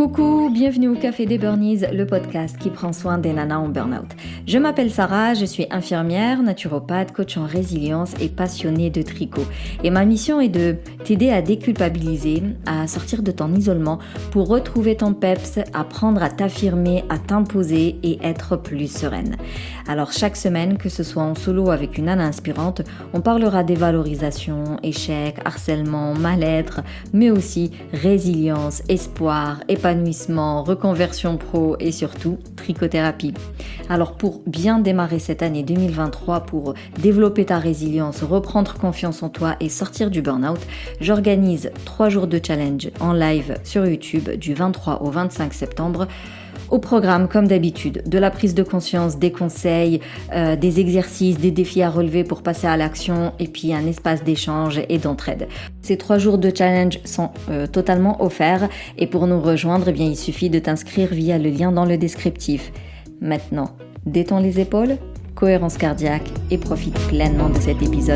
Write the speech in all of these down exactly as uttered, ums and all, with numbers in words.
Coucou, bienvenue au Café des Burnies, le podcast qui prend soin des nanas en burn-out. Je m'appelle Sarah, je suis infirmière, naturopathe, coach en résilience et passionnée de tricot. Et ma mission est de t'aider à déculpabiliser, à sortir de ton isolement pour retrouver ton peps, apprendre à t'affirmer, à t'imposer et être plus sereine. Alors chaque semaine, que ce soit en solo avec une nana inspirante, on parlera des valorisations, échecs, harcèlement, mal-être, mais aussi résilience, espoir, épanouissement, reconversion pro et surtout trichothérapie. Alors pour bien démarrer cette année deux mille vingt-trois, pour développer ta résilience, reprendre confiance en toi et sortir du burn-out, j'organise trois jours de challenge en live sur YouTube du vingt-trois au vingt-cinq septembre. Au programme, comme d'habitude, de la prise de conscience, des conseils, euh, des exercices, des défis à relever pour passer à l'action et puis un espace d'échange et d'entraide. Ces trois jours de challenge sont euh, totalement offerts et pour nous rejoindre, eh bien, il suffit de t'inscrire via le lien dans le descriptif. Maintenant, détends les épaules, cohérence cardiaque et profite pleinement de cet épisode.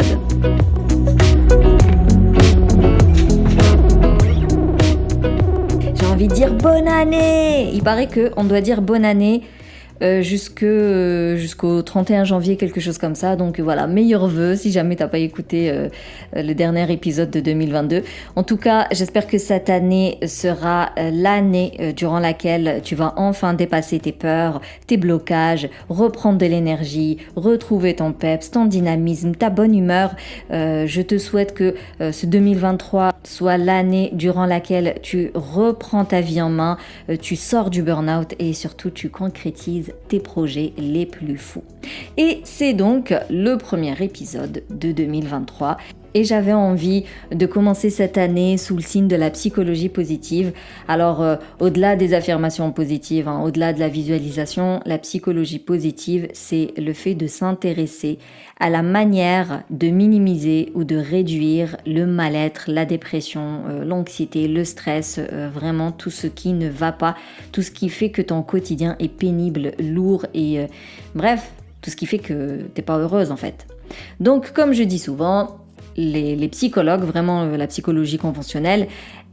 J'ai envie de dire bonne année. Il paraît qu'on doit dire bonne année euh, jusque, euh, jusqu'au trente et un janvier, quelque chose comme ça. Donc voilà, meilleurs vœux si jamais t'as pas écouté euh, le dernier épisode de deux mille vingt-deux. En tout cas, j'espère que cette année sera euh, l'année euh, durant laquelle tu vas enfin dépasser tes peurs, tes blocages, reprendre de l'énergie, retrouver ton peps, ton dynamisme, ta bonne humeur. Euh, je te souhaite que euh, ce deux mille vingt-trois soit l'année durant laquelle tu reprends ta vie en main, euh, tu sors du burn-out et surtout tu concrétises tes projets les plus fous. Et c'est donc le premier épisode de deux mille vingt-trois. Et j'avais envie de commencer cette année sous le signe de la psychologie positive. Alors, euh, au-delà des affirmations positives, hein, au-delà de la visualisation, la psychologie positive, c'est le fait de s'intéresser à la manière de minimiser ou de réduire le mal-être, la dépression, euh, l'anxiété, le stress, euh, vraiment tout ce qui ne va pas, tout ce qui fait que ton quotidien est pénible, lourd et euh, bref, tout ce qui fait que t'es pas heureuse en fait. Donc, comme je dis souvent, Les, les psychologues, vraiment euh, la psychologie conventionnelle,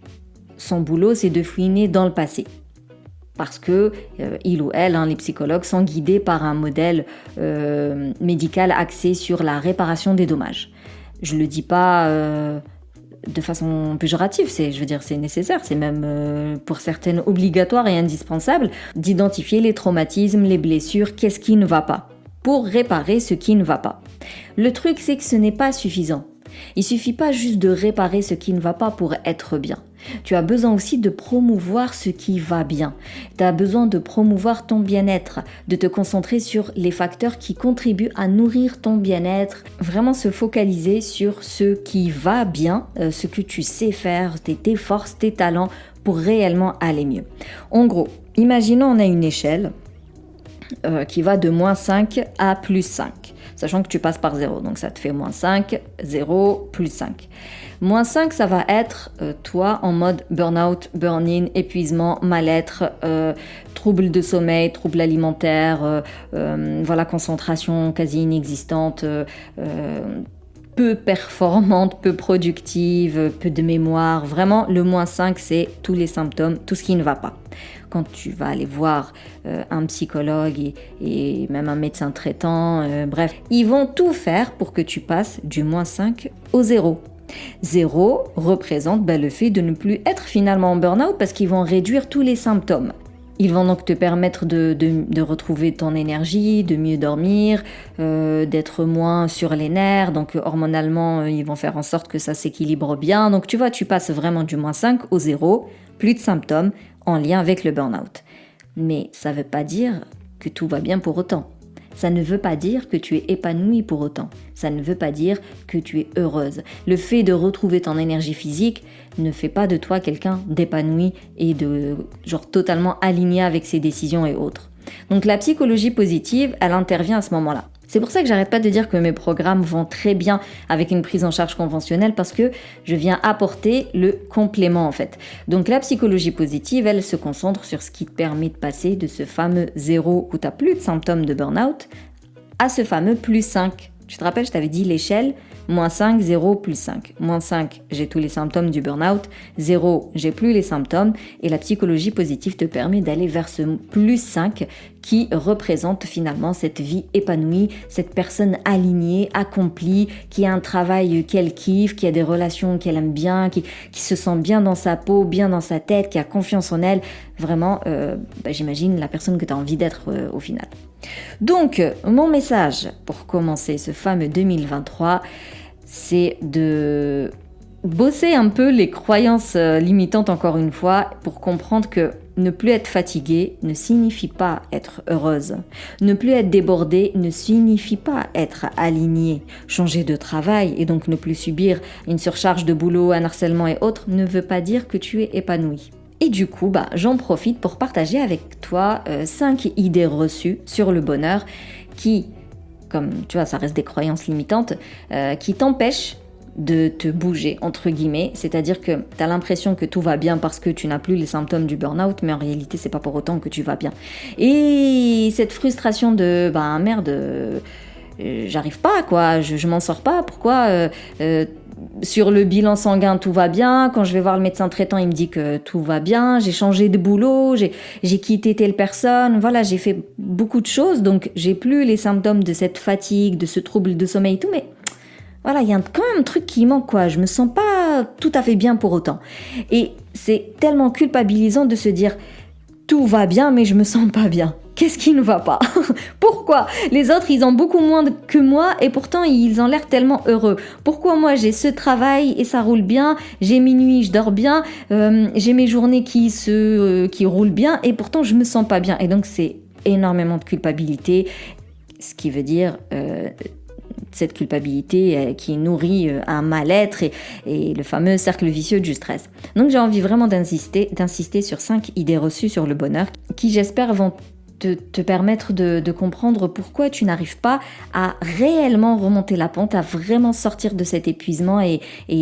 son boulot c'est de fouiner dans le passé. Parce que euh, il ou elle, hein, les psychologues, sont guidés par un modèle euh, médical axé sur la réparation des dommages. Je le dis pas euh, de façon péjorative, c'est, je veux dire, c'est nécessaire, c'est même euh, pour certaines obligatoire et indispensable d'identifier les traumatismes, les blessures, qu'est-ce qui ne va pas, pour réparer ce qui ne va pas. Le truc c'est que ce n'est pas suffisant. Il suffit pas juste de réparer ce qui ne va pas pour être bien. Tu as besoin aussi de promouvoir ce qui va bien. Tu as besoin de promouvoir ton bien-être, de te concentrer sur les facteurs qui contribuent à nourrir ton bien-être, vraiment se focaliser sur ce qui va bien, euh, ce que tu sais faire, tes, tes forces, tes talents pour réellement aller mieux. En gros, imaginons on a une échelle euh, qui va de moins cinq à plus cinq. Sachant que tu passes par zéro, donc ça te fait moins cinq, zéro, plus cinq. Moins cinq, ça va être euh, toi en mode burn-out, burn-in, épuisement, mal-être, euh, troubles de sommeil, troubles alimentaires, euh, euh, voilà, concentration quasi inexistante, euh, euh, peu performante, peu productive, peu de mémoire. Vraiment, le moins cinq, c'est tous les symptômes, tout ce qui ne va pas. Quand tu vas aller voir euh, un psychologue et, et même un médecin traitant, euh, bref, ils vont tout faire pour que tu passes du moins cinq au zéro. Zéro représente ben, le fait de ne plus être finalement en burn-out parce qu'ils vont réduire tous les symptômes. Ils vont donc te permettre de, de, de retrouver ton énergie, de mieux dormir, euh, d'être moins sur les nerfs. Donc hormonalement, ils vont faire en sorte que ça s'équilibre bien. Donc tu vois, tu passes vraiment du moins cinq au zéro, plus de symptômes en lien avec le burn-out. Mais ça ne veut pas dire que tout va bien pour autant. Ça ne veut pas dire que tu es épanouie pour autant. Ça ne veut pas dire que tu es heureuse. Le fait de retrouver ton énergie physique ne fait pas de toi quelqu'un d'épanoui et de genre totalement aligné avec ses décisions et autres. Donc la psychologie positive, elle intervient à ce moment-là. C'est pour ça que j'arrête pas de dire que mes programmes vont très bien avec une prise en charge conventionnelle parce que je viens apporter le complément en fait. Donc la psychologie positive, elle se concentre sur ce qui te permet de passer de ce fameux zéro où tu n'as plus de symptômes de burn-out à ce fameux plus cinq. Tu te rappelles, je t'avais dit l'échelle, moins cinq, zéro, plus cinq. Moins cinq, j'ai tous les symptômes du burn-out. zéro, j'ai plus les symptômes. Et la psychologie positive te permet d'aller vers ce plus cinq qui représente finalement cette vie épanouie, cette personne alignée, accomplie, qui a un travail qu'elle kiffe, qui a des relations qu'elle aime bien, qui, qui se sent bien dans sa peau, bien dans sa tête, qui a confiance en elle. Vraiment, euh, bah, j'imagine la personne que tu as envie d'être euh, au final. Donc, mon message pour commencer ce fameux deux mille vingt-trois, c'est de bosser un peu les croyances limitantes encore une fois pour comprendre que ne plus être fatiguée ne signifie pas être heureuse. Ne plus être débordée ne signifie pas être alignée. Changer de travail et donc ne plus subir une surcharge de boulot, un harcèlement et autres ne veut pas dire que tu es épanouie. Et du coup, bah, j'en profite pour partager avec toi euh, cinq idées reçues sur le bonheur qui, comme tu vois, ça reste des croyances limitantes, euh, qui t'empêchent de te bouger, entre guillemets. C'est-à-dire que tu as l'impression que tout va bien parce que tu n'as plus les symptômes du burn-out, mais en réalité, c'est pas pour autant que tu vas bien. Et cette frustration de, bah merde, euh, j'arrive pas, quoi, je, je m'en sors pas, pourquoi euh, euh, sur le bilan sanguin, tout va bien. Quand je vais voir le médecin traitant, il me dit que tout va bien. J'ai changé de boulot, j'ai, j'ai quitté telle personne. Voilà, j'ai fait beaucoup de choses. Donc, j'ai plus les symptômes de cette fatigue, de ce trouble de sommeil et tout. Mais voilà, il y a quand même un truc qui manque, quoi. Je me sens pas tout à fait bien pour autant. Et c'est tellement culpabilisant de se dire tout va bien, mais je me sens pas bien. Qu'est-ce qui ne va pas? Pourquoi les autres, ils ont beaucoup moins que moi et pourtant ils ont l'air tellement heureux? Pourquoi moi j'ai ce travail et ça roule bien, j'ai mes nuits, je dors bien, euh, j'ai mes journées qui, se, euh, qui roulent bien et pourtant je me sens pas bien? Et donc c'est énormément de culpabilité, ce qui veut dire... Euh, cette culpabilité euh, qui nourrit euh, un mal-être et, et le fameux cercle vicieux du stress. Donc j'ai envie vraiment d'insister, d'insister sur cinq idées reçues sur le bonheur qui j'espère vont te, te permettre de, de comprendre pourquoi tu n'arrives pas à réellement remonter la pente, à vraiment sortir de cet épuisement et,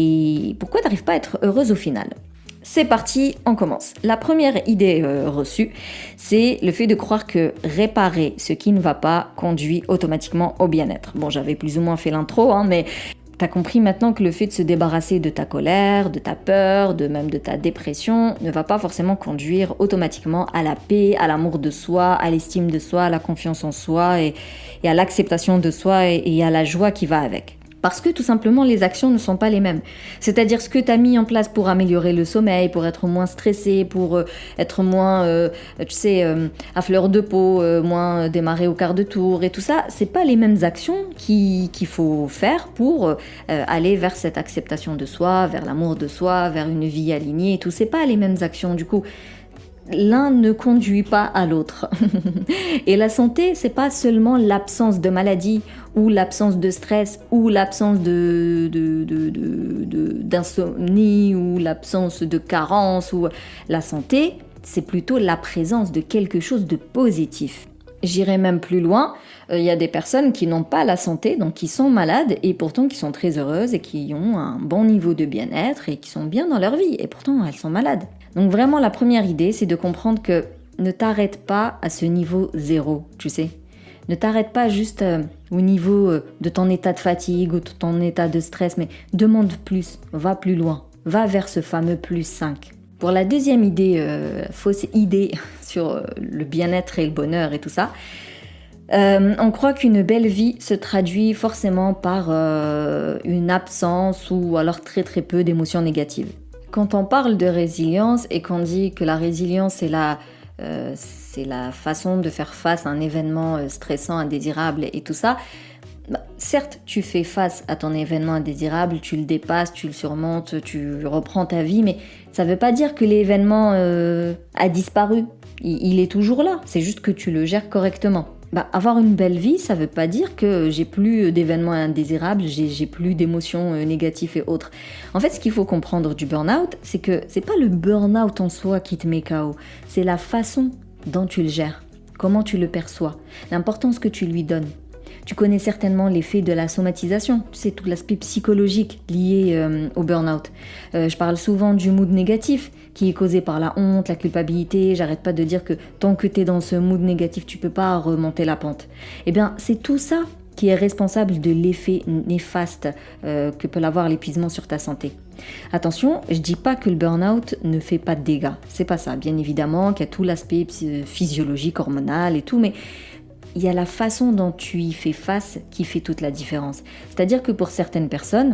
et pourquoi tu n'arrives pas à être heureuse au final. C'est parti, on commence. La première idée euh, reçue, c'est le fait de croire que réparer ce qui ne va pas conduit automatiquement au bien-être. Bon, j'avais plus ou moins fait l'intro, hein, mais t'as compris maintenant que le fait de se débarrasser de ta colère, de ta peur, de même de ta dépression, ne va pas forcément conduire automatiquement à la paix, à l'amour de soi, à l'estime de soi, à la confiance en soi et, et à l'acceptation de soi et, et à la joie qui va avec. Parce que tout simplement, les actions ne sont pas les mêmes. C'est-à-dire ce que tu as mis en place pour améliorer le sommeil, pour être moins stressé, pour euh, être moins, euh, tu sais, euh, à fleur de peau, euh, moins démarrer au quart de tour et tout ça, c'est pas les mêmes actions qui, qu'il faut faire pour euh, aller vers cette acceptation de soi, vers l'amour de soi, vers une vie alignée et tout. C'est pas les mêmes actions. Du coup, l'un ne conduit pas à l'autre. Et la santé, c'est pas seulement l'absence de maladie ou l'absence de stress ou l'absence de, de, de, de, de, d'insomnie ou l'absence de carence. Ou... La santé, c'est plutôt la présence de quelque chose de positif. J'irai même plus loin, il euh, y a des personnes qui n'ont pas la santé, donc qui sont malades et pourtant qui sont très heureuses et qui ont un bon niveau de bien-être et qui sont bien dans leur vie et pourtant elles sont malades. Donc vraiment la première idée, c'est de comprendre que ne t'arrête pas à ce niveau zéro, tu sais. Ne t'arrête pas juste euh, au niveau euh, de ton état de fatigue ou de ton état de stress, mais demande plus, va plus loin, va vers ce fameux plus cinq. Pour la deuxième idée, euh, fausse idée sur euh, le bien-être et le bonheur et tout ça, euh, on croit qu'une belle vie se traduit forcément par euh, une absence ou alors très très peu d'émotions négatives. Quand on parle de résilience et qu'on dit que la résilience c'est la, euh, c'est la façon de faire face à un événement stressant, indésirable et tout ça, bah, certes tu fais face à ton événement indésirable, tu le dépasses, tu le surmontes, tu reprends ta vie, mais ça ne veut pas dire que l'événement euh, a disparu. Il, il est toujours là, c'est juste que tu le gères correctement. Bah, avoir une belle vie, ça veut pas dire que j'ai plus d'événements indésirables, j'ai, j'ai plus d'émotions euh, négatives et autres. En fait, ce qu'il faut comprendre du burn-out, c'est que c'est pas le burn-out en soi qui te met K O, c'est la façon dont tu le gères, comment tu le perçois, l'importance que tu lui donnes. Tu connais certainement l'effet de la somatisation, tu sais, tout l'aspect psychologique lié euh, au burn-out. Euh, je parle souvent du mood négatif, qui est causé par la honte, la culpabilité. J'arrête pas de dire que tant que t'es dans ce mood négatif, tu peux pas remonter la pente. Eh bien, c'est tout ça qui est responsable de l'effet néfaste euh, que peut avoir l'épuisement sur ta santé. Attention, je dis pas que le burn-out ne fait pas de dégâts, c'est pas ça. Bien évidemment qu'il y a tout l'aspect physiologique, hormonal et tout, mais il y a la façon dont tu y fais face qui fait toute la différence. C'est-à-dire que pour certaines personnes,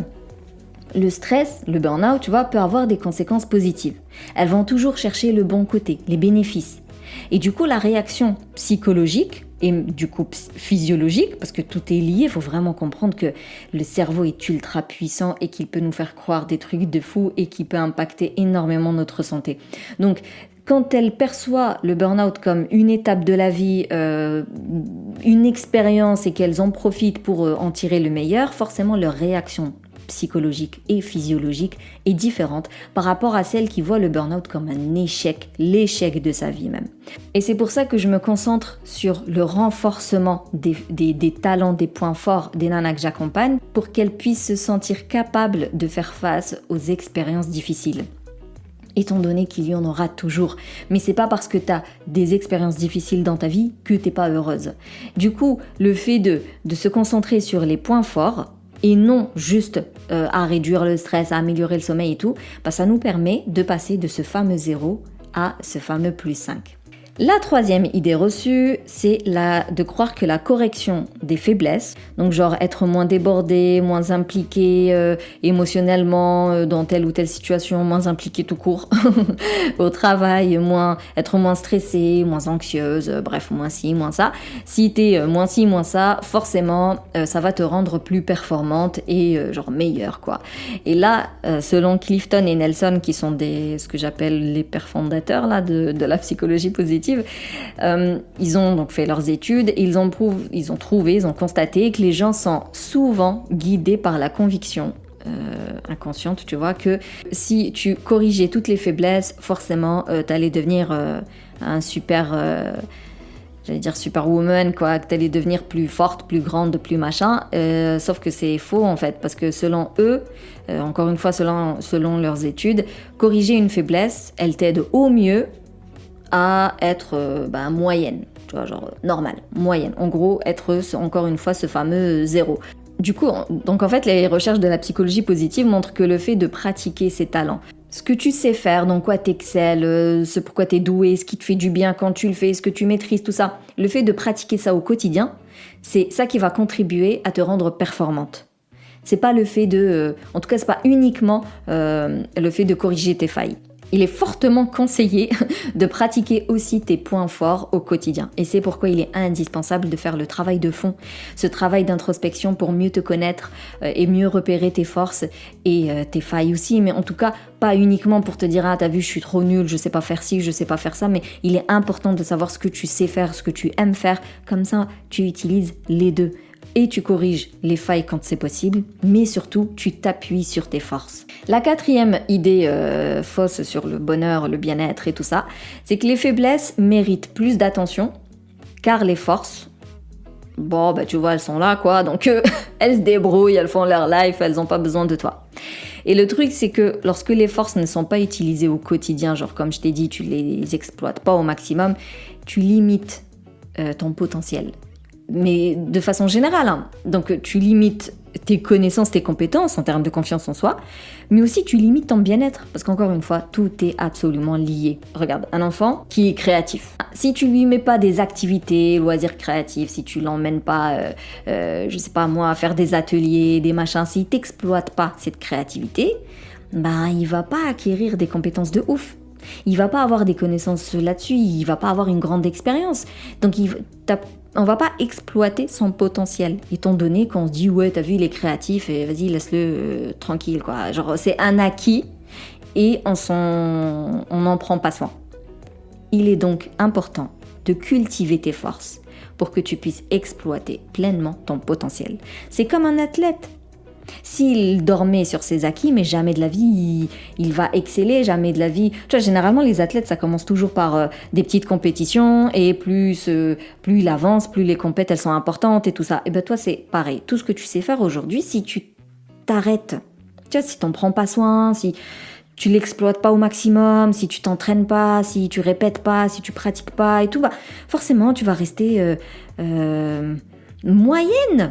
le stress, le burn-out, tu vois, peut avoir des conséquences positives. Elles vont toujours chercher le bon côté, les bénéfices. Et du coup, la réaction psychologique et du coup physiologique, parce que tout est lié, il faut vraiment comprendre que le cerveau est ultra puissant et qu'il peut nous faire croire des trucs de fou et qui peut impacter énormément notre santé. Donc, quand elle perçoit le burn-out comme une étape de la vie, euh, une expérience et qu'elles en profitent pour euh, en tirer le meilleur, forcément leur réaction psychologique et physiologique est différente par rapport à celle qui voit le burn-out comme un échec, l'échec de sa vie même. Et c'est pour ça que je me concentre sur le renforcement des, des, des talents, des points forts des nanas que j'accompagne pour qu'elles puissent se sentir capables de faire face aux expériences difficiles. Étant donné qu'il y en aura toujours. Mais c'est pas parce que tu as des expériences difficiles dans ta vie que t'es pas heureuse. Du coup, le fait de, de se concentrer sur les points forts, et non juste euh, à réduire le stress, à améliorer le sommeil et tout, bah ça nous permet de passer de ce fameux zéro à ce fameux plus cinq. La troisième idée reçue, c'est la, de croire que la correction des faiblesses, donc genre être moins débordé, moins impliqué euh, émotionnellement euh, dans telle ou telle situation, moins impliqué tout court au travail, moins, être moins stressé, moins anxieuse, euh, bref, moins ci, moins ça. Si t'es euh, moins ci, moins ça, forcément, euh, ça va te rendre plus performante et euh, genre meilleure, quoi. Et là, euh, selon Clifton et Nelson, qui sont des, ce que j'appelle les pères fondateurs là, de, de la psychologie positive, Euh, ils ont donc fait leurs études et ils ont, prouvé, ils ont trouvé, ils ont constaté que les gens sont souvent guidés par la conviction euh, inconsciente, tu vois, que si tu corrigeais toutes les faiblesses, forcément, euh, t'allais devenir euh, un super... Euh, j'allais dire superwoman, quoi, que t'allais devenir plus forte, plus grande, plus machin, euh, sauf que c'est faux en fait, parce que selon eux, euh, encore une fois selon, selon leurs études, corriger une faiblesse, elle t'aide au mieux à être euh, bah, moyenne, tu vois, genre normale, moyenne. En gros, être encore une fois ce fameux zéro. Du coup, donc en fait, les recherches de la psychologie positive montrent que le fait de pratiquer ses talents, ce que tu sais faire, dans quoi t'excelles, euh, ce pourquoi t'es doué, ce qui te fait du bien quand tu le fais, ce que tu maîtrises, tout ça, le fait de pratiquer ça au quotidien, c'est ça qui va contribuer à te rendre performante. C'est pas le fait de, euh, en tout cas, c'est pas uniquement euh, le fait de corriger tes failles. Il est fortement conseillé de pratiquer aussi tes points forts au quotidien. Et c'est pourquoi il est indispensable de faire le travail de fond, ce travail d'introspection pour mieux te connaître euh, et mieux repérer tes forces et euh, tes failles aussi. Mais en tout cas, pas uniquement pour te dire « Ah, t'as vu, je suis trop nulle, je sais pas faire ci, je sais pas faire ça », mais il est important de savoir ce que tu sais faire, ce que tu aimes faire. Comme ça, tu utilises les deux. Et tu corriges les failles quand c'est possible, mais surtout, tu t'appuies sur tes forces. La quatrième idée euh, fausse sur le bonheur, le bien-être et tout ça, c'est que les faiblesses méritent plus d'attention, car les forces, bon, bah tu vois, elles sont là, quoi, donc euh, elles se débrouillent, elles font leur life, elles n'ont pas besoin de toi. Et le truc, c'est que lorsque les forces ne sont pas utilisées au quotidien, genre comme je t'ai dit, tu les exploites pas au maximum, tu limites euh, ton potentiel. Mais de façon générale, hein. Donc tu limites tes connaissances, tes compétences en termes de confiance en soi, mais aussi tu limites ton bien-être, parce qu'encore une fois, tout est absolument lié. Regarde, un enfant qui est créatif, si tu lui mets pas des activités, loisirs créatifs, si tu l'emmènes pas, euh, euh, je sais pas moi, à faire des ateliers, des machins, s'il t'exploite pas cette créativité, ben il va pas acquérir des compétences de ouf. Il va pas avoir des connaissances là-dessus, il va pas avoir une grande expérience. Donc il, on va pas exploiter son potentiel, étant donné qu'on se dit ouais t'as vu il est créatif et vas-y laisse-le euh, tranquille quoi. Genre c'est un acquis et on s'en, on n'en prend pas soin. Il est donc important de cultiver tes forces pour que tu puisses exploiter pleinement ton potentiel. C'est comme un athlète. S'il dormait sur ses acquis, mais jamais de la vie, il, il va exceller, jamais de la vie. Tu vois, généralement, les athlètes, ça commence toujours par euh, des petites compétitions, et plus, euh, plus il avance, plus les compètes, elles sont importantes et tout ça. Et ben toi, c'est pareil. Tout ce que tu sais faire aujourd'hui, si tu t'arrêtes, tu vois, si t'en prends pas soin, si tu l'exploites pas au maximum, si tu t'entraînes pas, si tu répètes pas, si tu pratiques pas et tout, bah forcément, tu vas rester euh, euh, moyenne.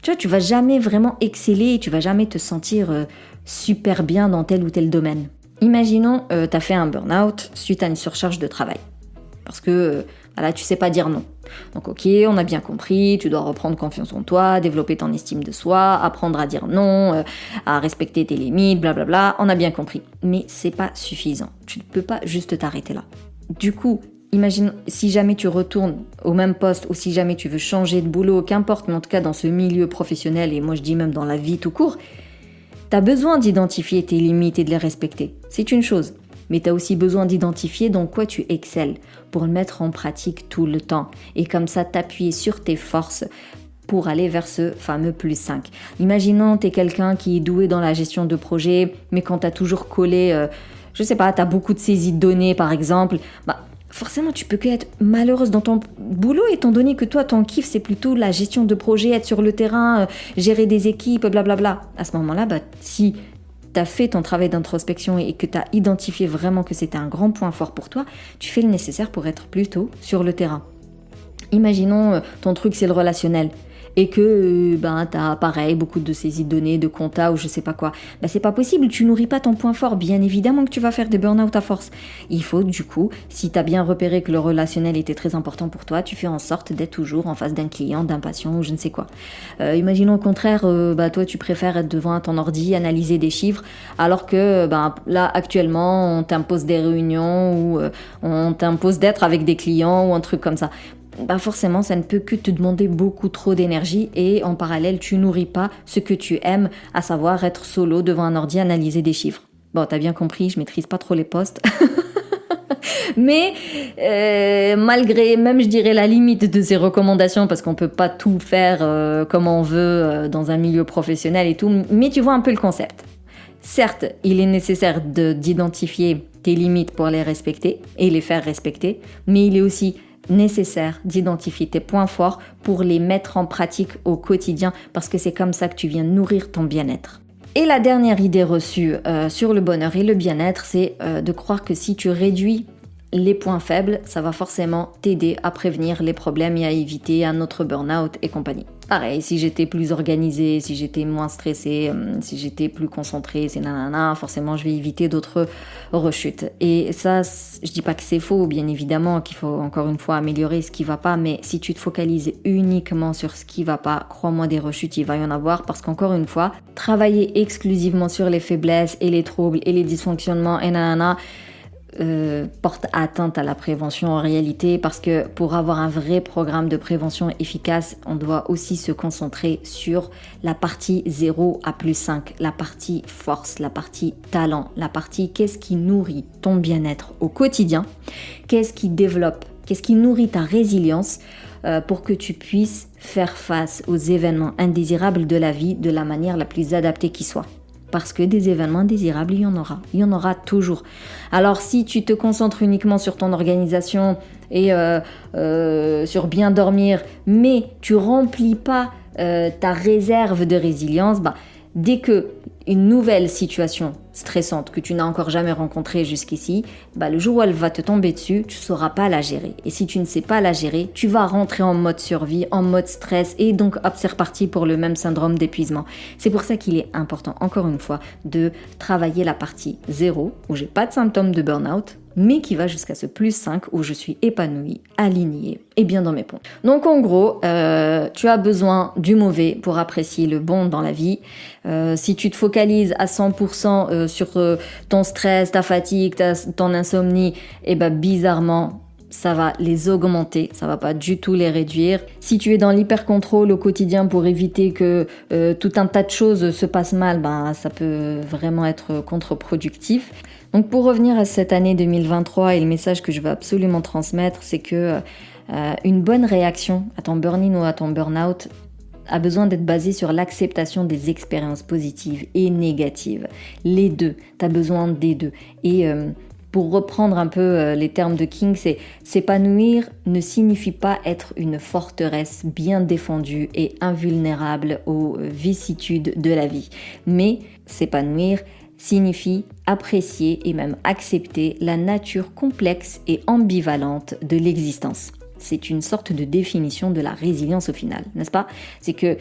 Tu vois, tu vas jamais vraiment exceller, tu vas jamais te sentir euh, super bien dans tel ou tel domaine. Imaginons, euh, tu as fait un burn-out suite à une surcharge de travail. Parce que, euh, voilà, tu sais pas dire non. Donc ok, on a bien compris, tu dois reprendre confiance en toi, développer ton estime de soi, apprendre à dire non, euh, à respecter tes limites, blablabla, on a bien compris. Mais c'est pas suffisant, tu ne peux pas juste t'arrêter là. Du coup, imagine si jamais tu retournes au même poste ou si jamais tu veux changer de boulot, qu'importe, mais en tout cas dans ce milieu professionnel, et moi je dis même dans la vie tout court, t'as besoin d'identifier tes limites et de les respecter. C'est une chose. Mais tu as aussi besoin d'identifier dans quoi tu excelles pour le mettre en pratique tout le temps. Et comme ça, t'appuyer sur tes forces pour aller vers ce fameux plus cinq. Imaginons tu es quelqu'un qui est doué dans la gestion de projet, mais quand tu as toujours collé, euh, je sais pas, tu as beaucoup de saisies de données par exemple, bah forcément tu peux que être malheureuse dans ton boulot étant donné que toi ton kiff c'est plutôt la gestion de projet, être sur le terrain, euh, gérer des équipes, blablabla. À ce moment-là, bah si tu as fait ton travail d'introspection et que tu as identifié vraiment que c'était un grand point fort pour toi, tu fais le nécessaire pour être plutôt sur le terrain. Imaginons, euh, ton truc c'est le relationnel et que euh, ben, tu as pareil, beaucoup de saisies de données, de compta ou je sais pas quoi. Ben, c'est pas possible, tu nourris pas ton point fort. Bien évidemment que tu vas faire des burn-out à force. Il faut du coup, si tu as bien repéré que le relationnel était très important pour toi, tu fais en sorte d'être toujours en face d'un client, d'un patient ou je ne sais quoi. Euh, imaginons au contraire, euh, bah, toi tu préfères être devant ton ordi, analyser des chiffres, alors que ben, là actuellement on t'impose des réunions ou euh, on t'impose d'être avec des clients ou un truc comme ça. Bah forcément, ça ne peut que te demander beaucoup trop d'énergie et en parallèle, tu nourris pas ce que tu aimes, à savoir être solo devant un ordi, analyser des chiffres. Bon, t'as bien compris, je maîtrise pas trop les postes. Mais euh, malgré, même je dirais la limite de ces recommandations, parce qu'on peut pas tout faire euh, comme on veut euh, dans un milieu professionnel et tout, mais tu vois un peu le concept. Certes, il est nécessaire de, d'identifier tes limites pour les respecter et les faire respecter, mais il est aussi nécessaire d'identifier tes points forts pour les mettre en pratique au quotidien parce que c'est comme ça que tu viens nourrir ton bien-être. Et la dernière idée reçue euh, sur le bonheur et le bien-être, c'est euh, de croire que si tu réduis les points faibles, ça va forcément t'aider à prévenir les problèmes et à éviter un autre burn-out et compagnie. Pareil, si j'étais plus organisée, si j'étais moins stressée, euh, si j'étais plus concentrée, c'est nanana, forcément je vais éviter d'autres rechutes. Et ça, je dis pas que c'est faux, bien évidemment qu'il faut encore une fois améliorer ce qui va pas, mais si tu te focalises uniquement sur ce qui va pas, crois-moi, des rechutes, il va y en avoir, parce qu'encore une fois, travailler exclusivement sur les faiblesses et les troubles et les dysfonctionnements et nanana, Euh, porte atteinte à la prévention en réalité, parce que pour avoir un vrai programme de prévention efficace, on doit aussi se concentrer sur la partie zéro à plus cinq, la partie force, la partie talent, la partie qu'est-ce qui nourrit ton bien-être au quotidien, qu'est-ce qui développe, qu'est-ce qui nourrit ta résilience euh, pour que tu puisses faire face aux événements indésirables de la vie de la manière la plus adaptée qui soit. Parce que des événements indésirables, il y en aura. Il y en aura toujours. Alors, si tu te concentres uniquement sur ton organisation et euh, euh, sur bien dormir, mais tu remplis pas euh, ta réserve de résilience, bah, dès que une nouvelle situation stressante que tu n'as encore jamais rencontrée jusqu'ici, bah, le jour où elle va te tomber dessus, tu ne sauras pas la gérer. Et si tu ne sais pas la gérer, tu vas rentrer en mode survie, en mode stress, et donc hop, c'est reparti pour le même syndrome d'épuisement. C'est pour ça qu'il est important, encore une fois, de travailler la partie zéro, où j'ai pas de symptômes de burn-out, mais qui va jusqu'à ce plus cinq où je suis épanouie, alignée et bien dans mes ponts. Donc en gros, euh, tu as besoin du mauvais pour apprécier le bon dans la vie. Euh, si tu te focalises à cent pour cent euh, sur euh, ton stress, ta fatigue, ta, ton insomnie, et ben bizarrement, ça va les augmenter, ça va pas du tout les réduire. Si tu es dans l'hyper-contrôle au quotidien pour éviter que euh, tout un tas de choses se passent mal, ben, ça peut vraiment être contre-productif. Donc pour revenir à cette année deux mille vingt-trois et le message que je veux absolument transmettre, c'est que euh, une bonne réaction à ton burn-in ou à ton burn-out a besoin d'être basée sur l'acceptation des expériences positives et négatives. Les deux, tu as besoin des deux. Et euh, pour reprendre un peu euh, les termes de King, c'est s'épanouir ne signifie pas être une forteresse bien défendue et invulnérable aux vicissitudes de la vie. Mais s'épanouir signifie apprécier et même accepter la nature complexe et ambivalente de l'existence. C'est une sorte de définition de la résilience au final, n'est-ce pas? C'est que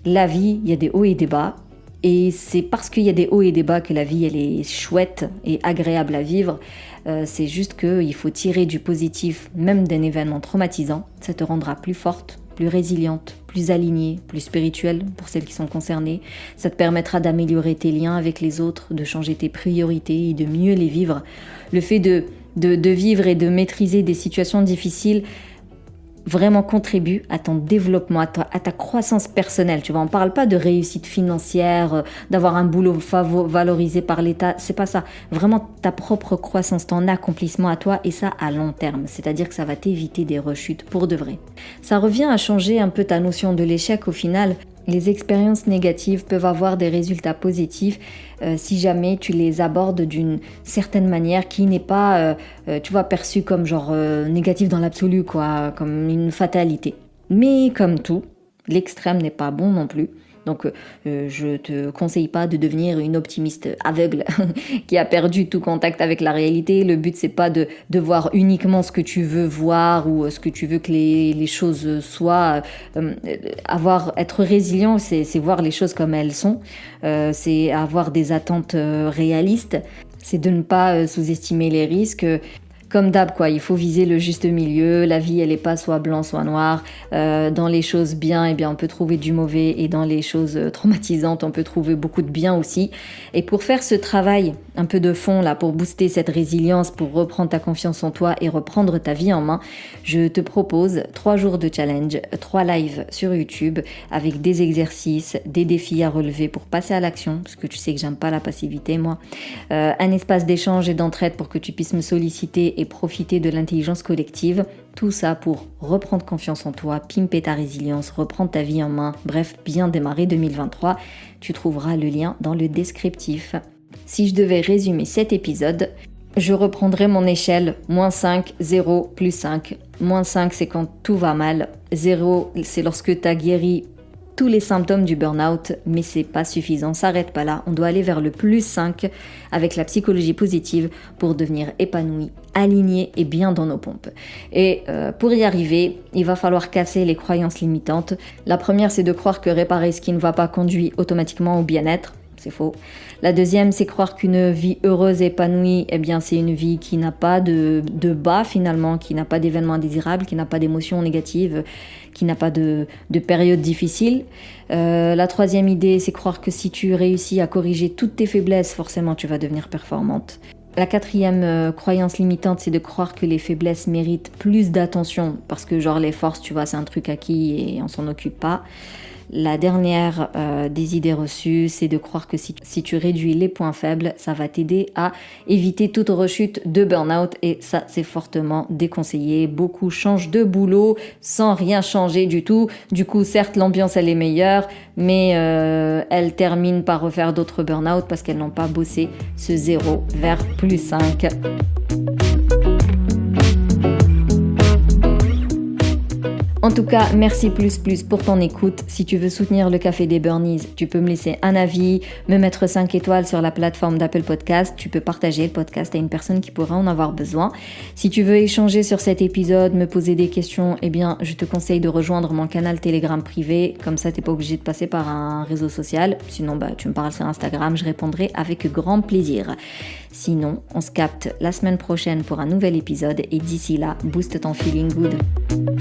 la vie, il y a des hauts et des bas. Et c'est parce qu'il y a des hauts et des bas que la vie, elle est chouette et agréable à vivre. Euh, c'est juste qu'il faut tirer du positif, même d'un événement traumatisant. Ça te rendra plus forte, plus résiliente, plus alignée, plus spirituelle pour celles qui sont concernées. Ça te permettra d'améliorer tes liens avec les autres, de changer tes priorités et de mieux les vivre. Le fait de, de, de vivre et de maîtriser des situations difficiles vraiment contribue à ton développement, à ta, à ta croissance personnelle. Tu vois, on parle pas de réussite financière, euh, d'avoir un boulot favo- valorisé par l'État, c'est pas ça. Vraiment ta propre croissance, ton accomplissement à toi, et ça à long terme. C'est-à-dire que ça va t'éviter des rechutes pour de vrai. Ça revient à changer un peu ta notion de l'échec au final. Les expériences négatives peuvent avoir des résultats positifs euh, si jamais tu les abordes d'une certaine manière qui n'est pas, euh, euh, tu vois, perçue comme genre euh, négative dans l'absolu, quoi, comme une fatalité. Mais comme tout, l'extrême n'est pas bon non plus. Donc euh, je te conseille pas de devenir une optimiste aveugle qui a perdu tout contact avec la réalité. Le but c'est pas de, de voir uniquement ce que tu veux voir ou ce que tu veux que les, les choses soient. Euh, avoir, être résilient, c'est, c'est voir les choses comme elles sont. Euh, c'est avoir des attentes euh, réalistes. C'est de ne pas euh, sous-estimer les risques. Comme d'hab, quoi, il faut viser le juste milieu. La vie, elle n'est pas soit blanc, soit noir. Euh, dans les choses bien, eh bien, on peut trouver du mauvais. Et dans les choses traumatisantes, on peut trouver beaucoup de bien aussi. Et pour faire ce travail un peu de fond, là, pour booster cette résilience, pour reprendre ta confiance en toi et reprendre ta vie en main, je te propose trois jours de challenge, trois lives sur YouTube avec des exercices, des défis à relever pour passer à l'action, parce que tu sais que j'aime pas la passivité, moi. Euh, un espace d'échange et d'entraide pour que tu puisses me solliciter et profiter de l'intelligence collective. Tout ça pour reprendre confiance en toi, pimper ta résilience, reprendre ta vie en main, bref, bien démarrer deux mille vingt-trois. Tu trouveras le lien dans le descriptif. Si je devais résumer cet épisode, je reprendrai mon échelle moins cinq, zéro, plus cinq. Moins cinq, c'est quand tout va mal. zéro, c'est lorsque tu as guéri tous les symptômes du burn-out, mais c'est pas suffisant, s'arrête pas là. On doit aller vers le plus cinq avec la psychologie positive pour devenir épanoui, aligné et bien dans nos pompes. Et euh, pour y arriver, il va falloir casser les croyances limitantes. La première, c'est de croire que réparer ce qui ne va pas conduit automatiquement au bien-être. C'est faux. La deuxième, c'est croire qu'une vie heureuse et épanouie, eh bien, c'est une vie qui n'a pas de, de bas finalement, qui n'a pas d'événements indésirables, qui n'a pas d'émotions négatives, qui n'a pas de, de périodes difficiles. Euh, la troisième idée, c'est croire que si tu réussis à corriger toutes tes faiblesses, forcément, tu vas devenir performante. La quatrième euh, croyance limitante, c'est de croire que les faiblesses méritent plus d'attention, parce que genre les forces, tu vois, c'est un truc acquis et on s'en occupe pas. La dernière euh, des idées reçues, c'est de croire que si, si tu réduis les points faibles, ça va t'aider à éviter toute rechute de burn-out et ça, c'est fortement déconseillé. Beaucoup changent de boulot sans rien changer du tout. Du coup, certes, l'ambiance, elle est meilleure, mais euh, elles terminent par refaire d'autres burn-out parce qu'elles n'ont pas bossé ce zéro vers plus cinq. En tout cas, merci plus plus pour ton écoute. Si tu veux soutenir le Café des Burnies, tu peux me laisser un avis, me mettre cinq étoiles sur la plateforme d'Apple Podcast. Tu peux partager le podcast à une personne qui pourrait en avoir besoin. Si tu veux échanger sur cet épisode, me poser des questions, eh bien, je te conseille de rejoindre mon canal Telegram privé. Comme ça, t'es pas obligé de passer par un réseau social. Sinon, bah, tu me parles sur Instagram, je répondrai avec grand plaisir. Sinon, on se capte la semaine prochaine pour un nouvel épisode et d'ici là, booste ton feeling good.